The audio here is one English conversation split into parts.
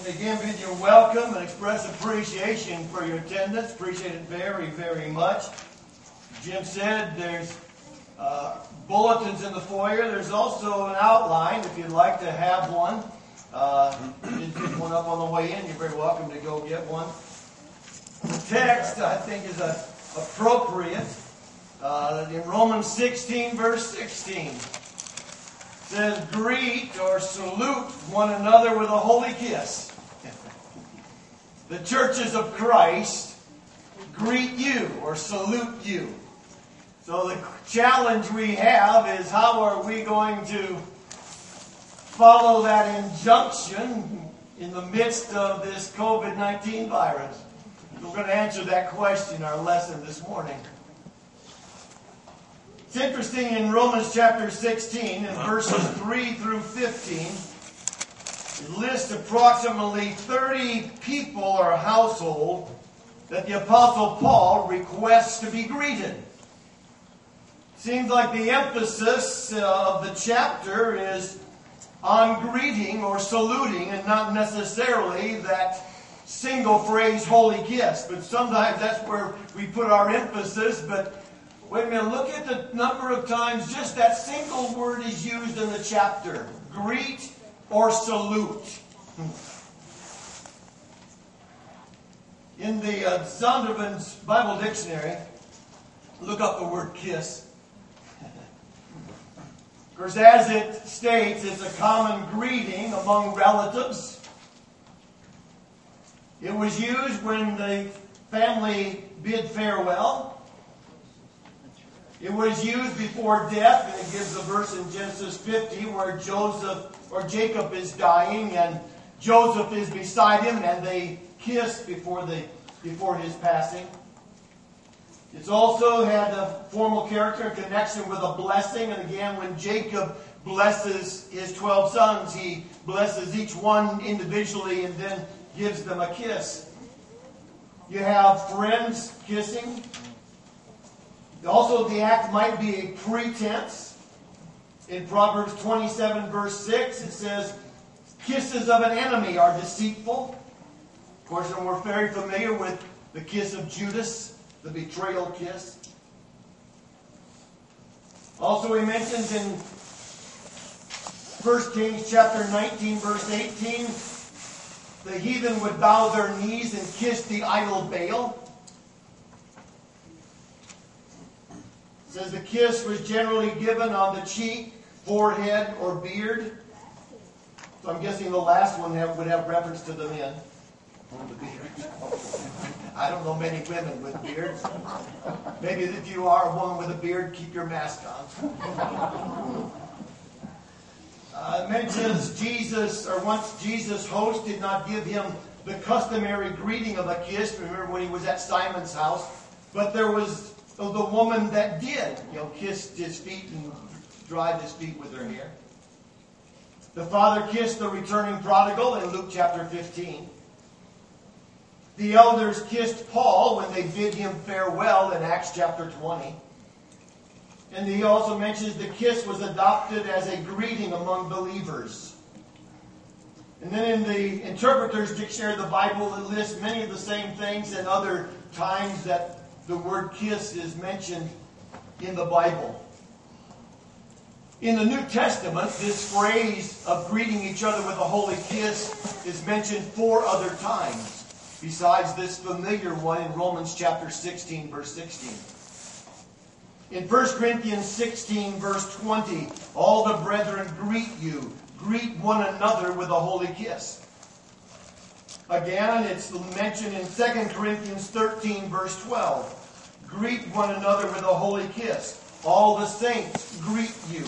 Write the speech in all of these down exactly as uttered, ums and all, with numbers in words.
Again, bid you welcome and express appreciation for your attendance. Appreciate it very, very much. Jim said there's uh, bulletins in the foyer. There's also an outline if you'd like to have one. Uh, you did pick one up on the way in. You're very welcome to go get one. The text, I think, is uh, appropriate. Uh, in Romans sixteen, verse sixteen. It says, greet or salute one another with a holy kiss. The churches of Christ greet you or salute you. So the challenge we have is how are we going to follow that injunction in the midst of this covid nineteen virus? We're going to answer that question in our lesson this morning. It's interesting in Romans chapter sixteen, in verses three through fifteen, it lists approximately thirty people or household that the Apostle Paul requests to be greeted. Seems like the emphasis of the chapter is on greeting or saluting and not necessarily that single phrase, holy kiss. But sometimes that's where we put our emphasis. But wait a minute, look at the number of times just that single word is used in the chapter. Greet or salute. In the uh, Zondervan's Bible Dictionary, look up the word kiss. Of course, as it states, it's a common greeting among relatives. It was used when the family bid farewell. It was used before death, and it gives a verse in Genesis fifty where Joseph or Jacob is dying, and Joseph is beside him, and they kiss before the before his passing. It's also had a formal character in connection with a blessing, and again, when Jacob blesses his twelve sons, he blesses each one individually and then gives them a kiss. You have friends kissing. Also, the act might be a pretense. In Proverbs twenty-seven, verse six, it says, kisses of an enemy are deceitful. Of course, and we're very familiar with the kiss of Judas, the betrayal kiss. Also, he mentions in First Kings chapter nineteen, verse eighteen, the heathen would bow their knees and kiss the idol Baal. It says the kiss was generally given on the cheek, forehead, or beard. So I'm guessing the last one have, would have reference to the men. On the beard. I don't know many women with beards. Maybe if you are a woman with a beard, keep your mask on. Uh, it mentions Jesus, or once Jesus' host did not give him the customary greeting of a kiss. Remember when he was at Simon's house? But there was the woman that did, you know, kissed his feet and dried his feet with her hair. The father kissed the returning prodigal in Luke chapter fifteen. The elders kissed Paul when they bid him farewell in Acts chapter twenty. And he also mentions the kiss was adopted as a greeting among believers. And then in the Interpreter's Dictionary of the Bible, it lists many of the same things and other times that the word kiss is mentioned in the Bible. In the New Testament, this phrase of greeting each other with a holy kiss is mentioned four other times, besides this familiar one in Romans chapter sixteen, verse sixteen. In First Corinthians sixteen, verse twenty, all the brethren greet you. Greet one another with a holy kiss. Again, it's mentioned in Second Corinthians thirteen, verse twelve. Greet one another with a holy kiss. All the saints greet you.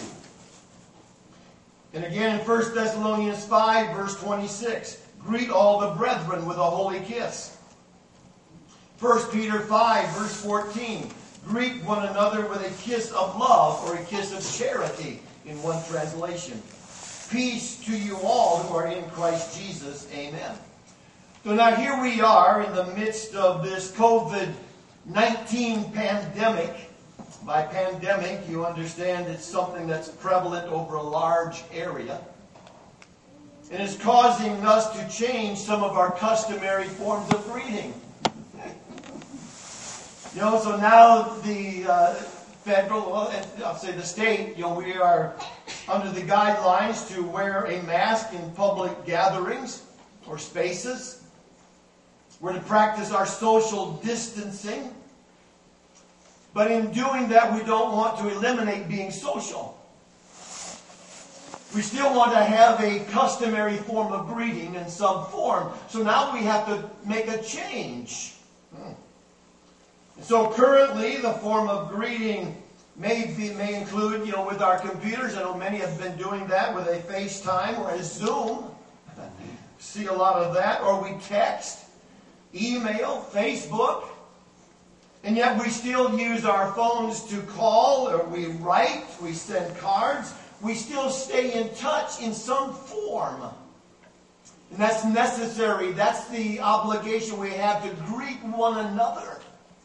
And again in First Thessalonians five, verse twenty-six. Greet all the brethren with a holy kiss. First Peter five, verse fourteen. Greet one another with a kiss of love or a kiss of charity in one translation. Peace to you all who are in Christ Jesus. Amen. So now here we are in the midst of this covid nineteen pandemic. By pandemic, you understand it's something that's prevalent over a large area. And it's causing us to change some of our customary forms of greeting. You know, so now the uh, federal, well, I'll say the state, you know, we are under the guidelines to wear a mask in public gatherings or spaces. We're to practice our social distancing. But in doing that, we don't want to eliminate being social. We still want to have a customary form of greeting in some form. So now we have to make a change. Hmm. So currently, the form of greeting may be, may include, you know, with our computers. I know many have been doing that with a FaceTime or a Zoom. See a lot of that. Or we text, email, Facebook. And yet we still use our phones to call, or we write, we send cards. We still stay in touch in some form. And that's necessary. That's the obligation we have to greet one another.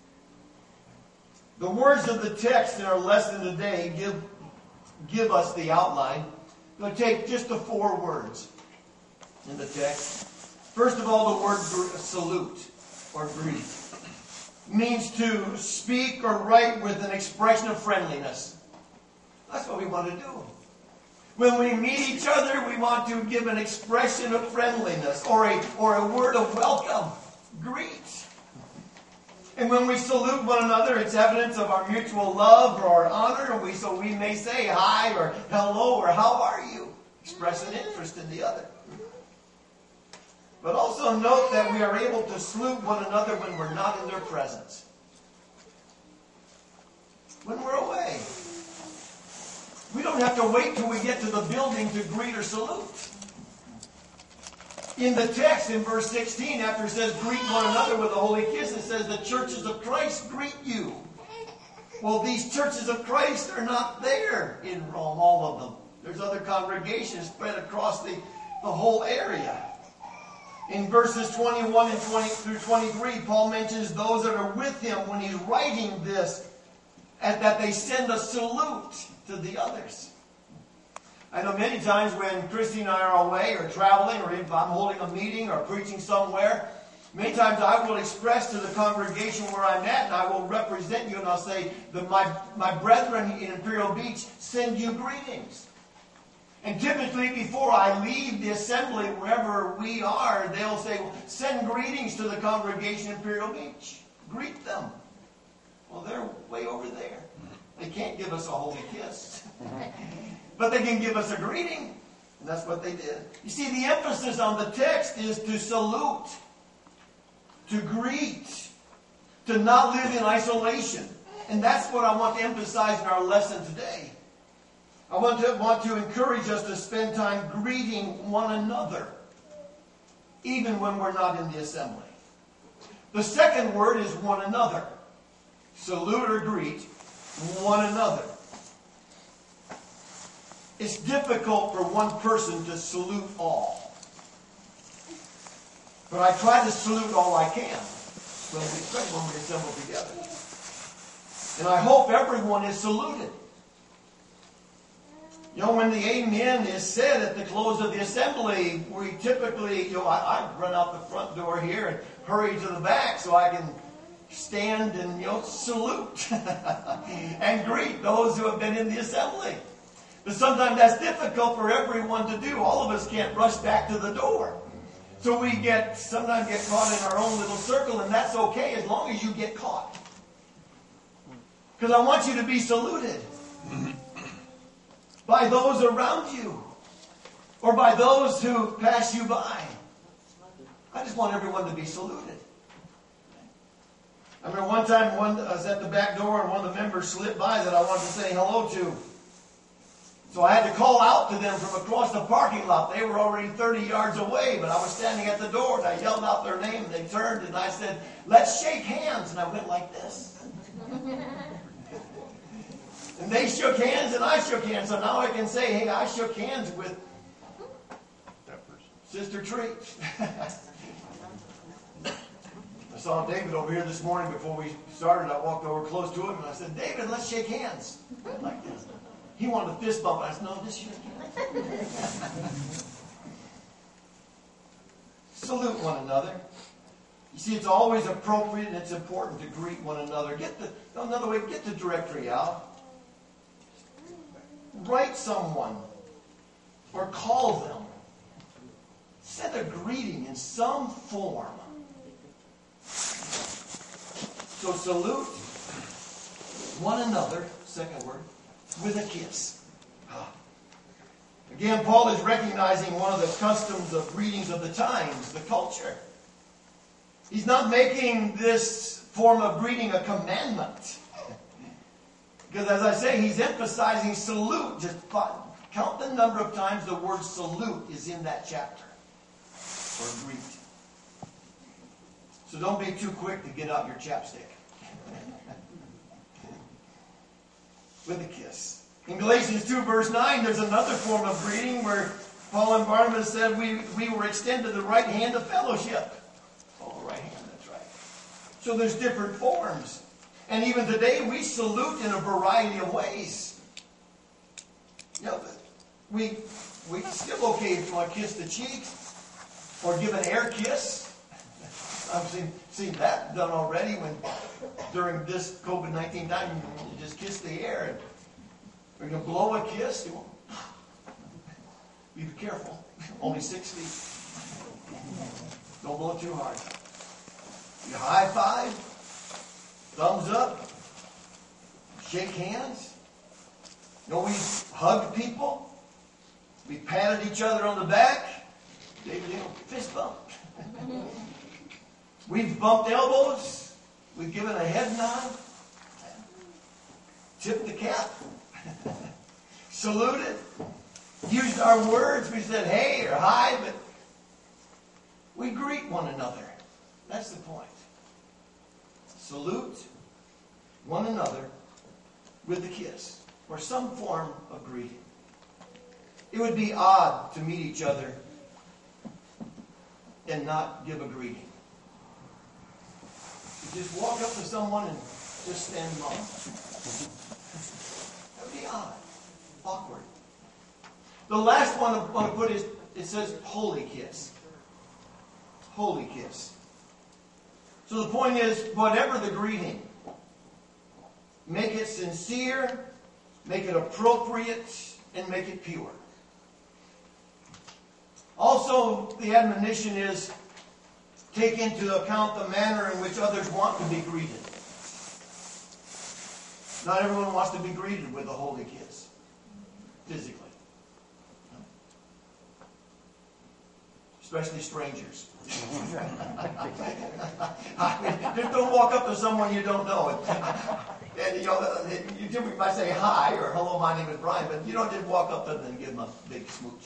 The words of the text in our lesson today give, give us the outline. I'm going to take just the four words in the text. First of all, the word salute or greet means to speak or write with an expression of friendliness. That's what we want to do. When we meet each other, we want to give an expression of friendliness or a, or a word of welcome. Greet. And when we salute one another, it's evidence of our mutual love or our honor. And we, so we may say hi or hello or how are you? Express an interest in the other. But also note that we are able to salute one another when we're not in their presence. When we're away. We don't have to wait till we get to the building to greet or salute. In the text, in verse sixteen, after it says, greet one another with a holy kiss, it says, the churches of Christ greet you. Well, these churches of Christ are not there in Rome, all of them. There's other congregations spread across the, the whole area. In verses twenty-one and twenty through twenty-three, Paul mentions those that are with him when he's writing this, and that they send a salute to the others. I know many times when Christy and I are away or traveling, or if I'm holding a meeting or preaching somewhere, many times I will express to the congregation where I'm at, and I will represent you, and I'll say that my, my brethren in Imperial Beach send you greetings. And typically before I leave the assembly, wherever we are, they'll say, well, send greetings to the congregation in Imperial Beach. Greet them. Well, they're way over there. They can't give us a holy kiss. But they can give us a greeting. And that's what they did. You see, the emphasis on the text is to salute, to greet, to not live in isolation. And that's what I want to emphasize in our lesson today. I want to, want to encourage us to spend time greeting one another, even when we're not in the assembly. The second word is one another. Salute or greet one another. It's difficult for one person to salute all. But I try to salute all I can, when we, especially when we assemble together. And I hope everyone is saluted. You know, when the amen is said at the close of the assembly, we typically, you know, I, I run out the front door here and hurry to the back so I can stand and, you know, salute and greet those who have been in the assembly. But sometimes that's difficult for everyone to do. All of us can't rush back to the door. So we get, sometimes get caught in our own little circle, and that's okay as long as you get caught. Because I want you to be saluted by those around you or by those who pass you by. I just want everyone to be saluted. I remember one time one, I was at the back door and one of the members slipped by that I wanted to say hello to. So I had to call out to them from across the parking lot. They were already thirty yards away, but I was standing at the door and I yelled out their name. They turned and I said, let's shake hands. And I went like this. And they shook hands and I shook hands. So now I can say, hey, I shook hands with that person. Sister Treat. I saw David over here this morning before we started. I walked over close to him and I said, David, let's shake hands. Like this. He wanted a fist bump. I said, no, this year. salute one another. You see, it's always appropriate and it's important to greet one another. Get the, another way, get the directory out. Write someone or call them. Send a greeting in some form. So salute one another, second word, with a kiss. Again, Paul is recognizing one of the customs of greetings of the times, the culture. He's not making this form of greeting a commandment. Because as I say, he's emphasizing salute. Just count the number of times the word salute is in that chapter. Or greet. So don't be too quick to get out your chapstick. With a kiss. In Galatians two verse nine, there's another form of greeting where Paul and Barnabas said we, we were extended the right hand of fellowship. Oh, right hand, that's right. So there's different forms. And even today we salute in a variety of ways. You know, we, we still okay if you want to kiss the cheek or give an air kiss. I've seen, seen that done already when during this COVID nineteen time you just kiss the air. And, or you can blow a kiss. You be careful. Only six feet. Don't blow too hard. You high five, thumbs up, shake hands. You know, we hugged people. We patted each other on the back. Gave a little fist bump. We've bumped elbows. We've given a head nod. Tipped the cap. Saluted. Used our words. We said hey or hi, but we greet one another. That's the point. Salute one another with a kiss or some form of greeting. It would be odd to meet each other and not give a greeting. You just walk up to someone and just stand them off. That would be odd. Awkward. The last one I want to put is, it says holy kiss. Holy kiss. So the point is, whatever the greeting, make it sincere, make it appropriate, and make it pure. Also, the admonition is, take into account the manner in which others want to be greeted. Not everyone wants to be greeted with a holy kiss, physically. Especially strangers. I mean, just don't walk up to someone you don't know. And, and you know, you typically might say hi or hello, my name is Brian, but you don't just walk up to them and give them a big smooch.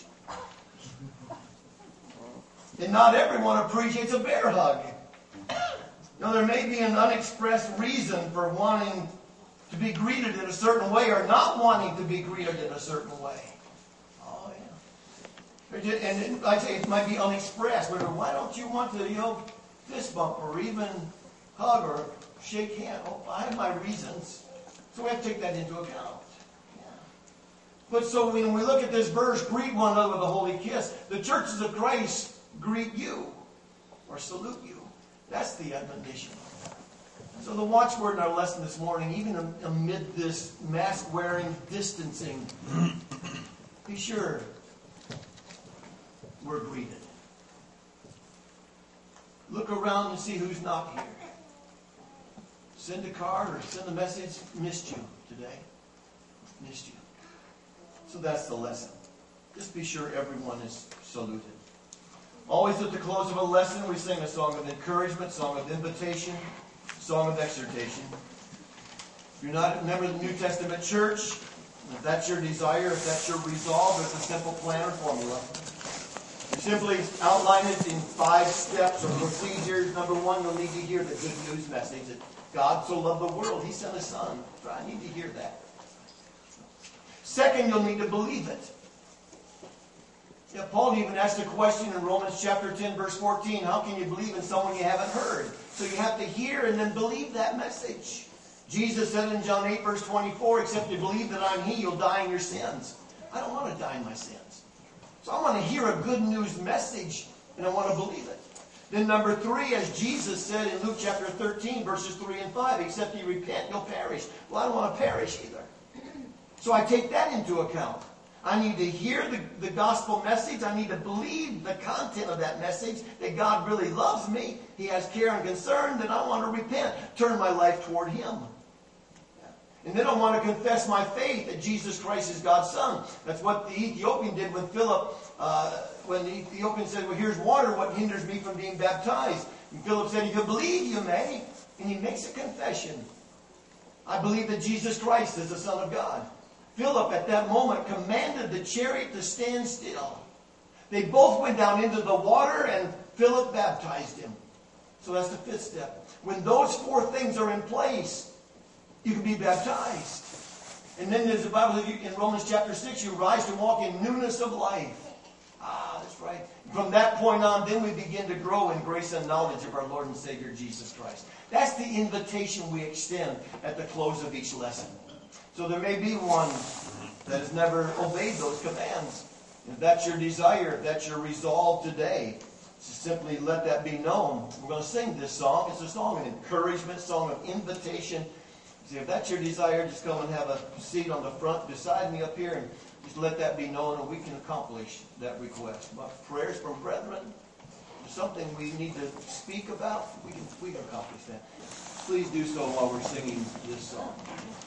And not everyone appreciates a bear hug. Now, there may be an unexpressed reason for wanting to be greeted in a certain way or not wanting to be greeted in a certain way. Oh, yeah. And like I say, it might be unexpressed. But why don't you want to, you know, fist bump or even hug or shake hands? Oh, I have my reasons. So we have to take that into account. Yeah. But so when we look at this verse, greet one another with a holy kiss, the churches of Christ greet you or salute you. That's the admonition. So the watchword in our lesson this morning, even amid this mask-wearing distancing, be sure we're greeted. Look around and see who's not here. Send a card or send a message. Missed you today. Missed you. So that's the lesson. Just be sure everyone is saluted. Always at the close of a lesson, we sing a song of encouragement, song of invitation, song of exhortation. If you're not a member of the New Testament church, if that's your desire, if that's your resolve, there's a simple plan or formula. You simply outline it in five steps or procedures. Number one, you'll need to hear the good news message that God so loved the world, He sent His Son. I need to hear that. Second, you'll need to believe it. Yeah, Paul even asked a question in Romans chapter ten, verse fourteen. How can you believe in someone you haven't heard? So you have to hear and then believe that message. Jesus said in John eight, verse twenty-four, except you believe that I'm He, you'll die in your sins. I don't want to die in my sins. So I want to hear a good news message, and I want to believe it. Then number three, as Jesus said in Luke chapter thirteen, verses three and five, except ye repent, you'll perish. Well, I don't want to perish either. So I take that into account. I need to hear the, the gospel message. I need to believe the content of that message, that God really loves me. He has care and concern. Then I want to repent. Turn my life toward Him. And then I want to confess my faith that Jesus Christ is God's Son. That's what the Ethiopian did when Philip, uh, when the Ethiopian said, well, here's water. What hinders me from being baptized? And Philip said, if you believe, you may. And he makes a confession. I believe that Jesus Christ is the Son of God. Philip, at that moment, commanded the chariot to stand still. They both went down into the water, and Philip baptized him. So that's the fifth step. When those four things are in place, you can be baptized. And then there's the Bible in Romans chapter six, you rise to walk in newness of life. Ah, that's right. From that point on, then we begin to grow in grace and knowledge of our Lord and Savior Jesus Christ. That's the invitation we extend at the close of each lesson. So there may be one that has never obeyed those commands. If that's your desire, if that's your resolve today, simply let that be known. We're going to sing this song. It's a song of encouragement, song of invitation. See, if that's your desire, just come and have a seat on the front beside me up here, and just let that be known, and we can accomplish that request. But prayers from brethren, something we need to speak about, we can we can accomplish that. Please do so while we're singing this song.